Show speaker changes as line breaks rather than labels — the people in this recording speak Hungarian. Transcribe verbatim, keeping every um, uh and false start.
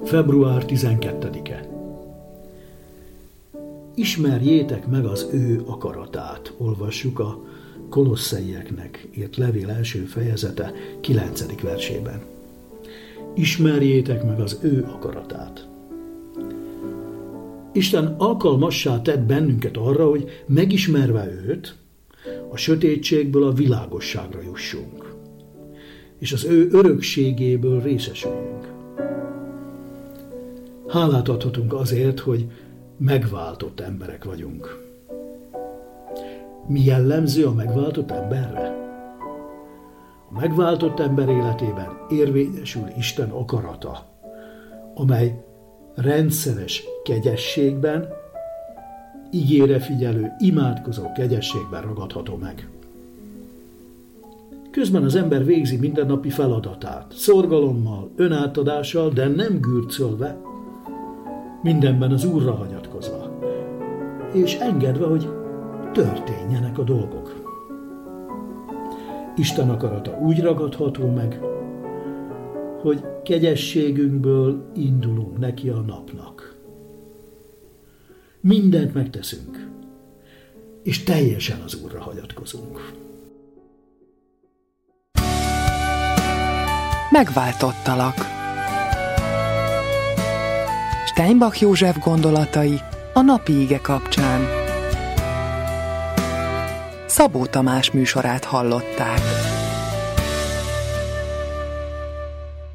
február tizenkettedike. Ismerjétek meg az ő akaratát, olvassuk a Kolosszaieknek írt levél első fejezete kilencedik versében. Ismerjétek meg az ő akaratát. Isten alkalmassá tett bennünket arra, hogy megismerve őt, a sötétségből a világosságra jussunk, és az ő örökségéből részesüljünk. Hálát adhatunk azért, hogy megváltott emberek vagyunk. Mi jellemző a megváltott emberre? A megváltott ember életében érvényesül Isten akarata, amely rendszeres kegyességben, igére figyelő, imádkozó kegyességben ragadható meg. Közben az ember végzi mindennapi feladatát, szorgalommal, önátadással, de nem gürcölve, mindenben az Úrra hagyatkozva, és engedve, hogy történjenek a dolgok. Isten akarata úgy ragadható meg, hogy kegyességünkből indulunk neki a napnak. Mindent megteszünk, és teljesen az Úrra hagyatkozunk.
Megváltottalak. Steinbach József gondolatai a napi ige kapcsán. Szabó Tamás műsorát hallották.